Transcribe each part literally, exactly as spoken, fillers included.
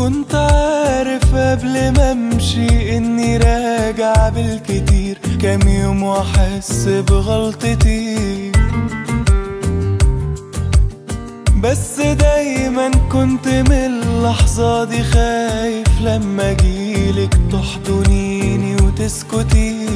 كنت عارف قبل ما امشي اني راجع بالكتير كام يوم واحس بغلطتي، بس دايما كنت من اللحظة دي خايف لما اجيلك تحضنيني وتسكتي.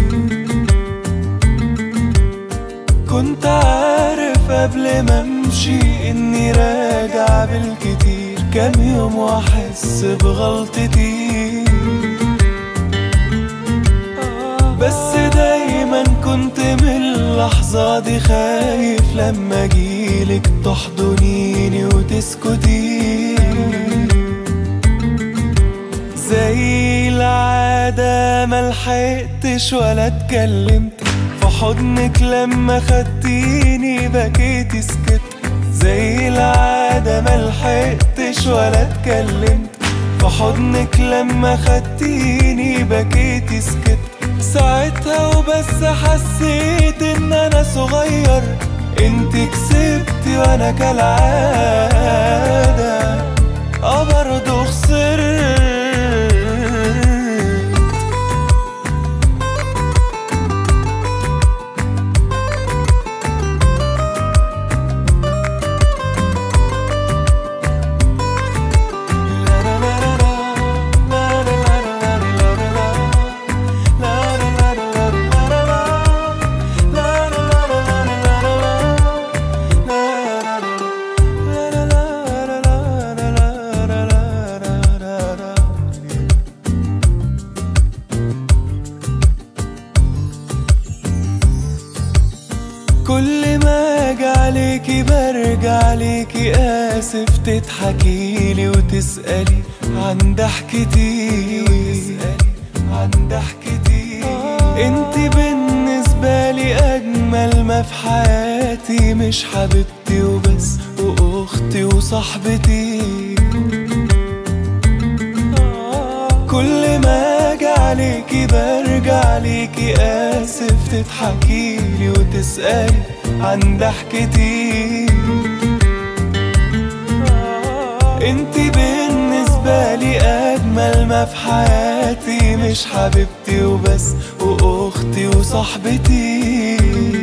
كنت عارف قبل ما امشي اني راجع بالكتير كام يوم واحس بغلطتي، بس دايما كنت من اللحظة دي خايف لما اجيلك تحضنيني وتسكتي. زي العادة ملحقتش ولا اتكلمت في حضنك لما خدتيني بكيتي سكت. زي العادة ملحقتش ولا اتكلمت في حضنك لما خدتيني بكيتي سكت. ساعتها وبس حسيت ان انا صغير، انت كسبتي وانا كالعادة اه برضه خسرت. كل ما اجي عليكي برجع ليكي آسف، تضحكيلي وتسألي عن ضحكتي عن ضحكتي. انتي بالنسبة لي أجمل ما في حياتي، مش حبيبتي وبس وأختي وصاحبتي. كل ما اجي عليكي برجع ليكي آسف، تضحكيلي وتسألي عن ضحكتي. انتي بالنسبة لي أجمل ما في حياتي، مش حبيبتي وبس وأختي وصاحبتي.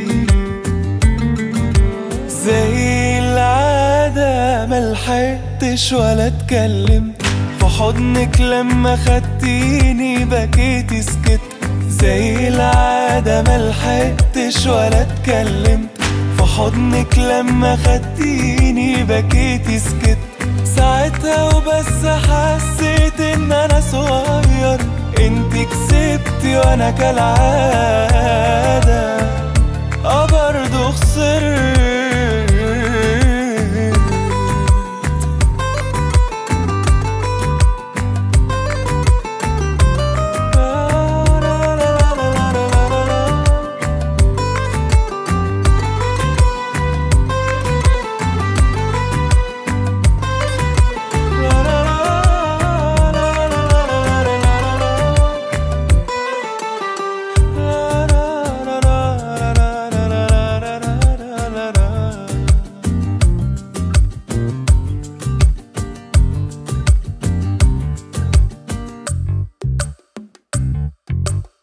زي العادة ملحقتش ولا اتكلمت في حضنك لما خدتيني بكيتي سكت. زي العادة ملحقتش ولا اتكلمت في حضنك لما خدتيني بكيتي سكت. ساعتها وبس حسيت ان انا صغير، انت كسبتي وانا كالعادة اه برضه خسرت.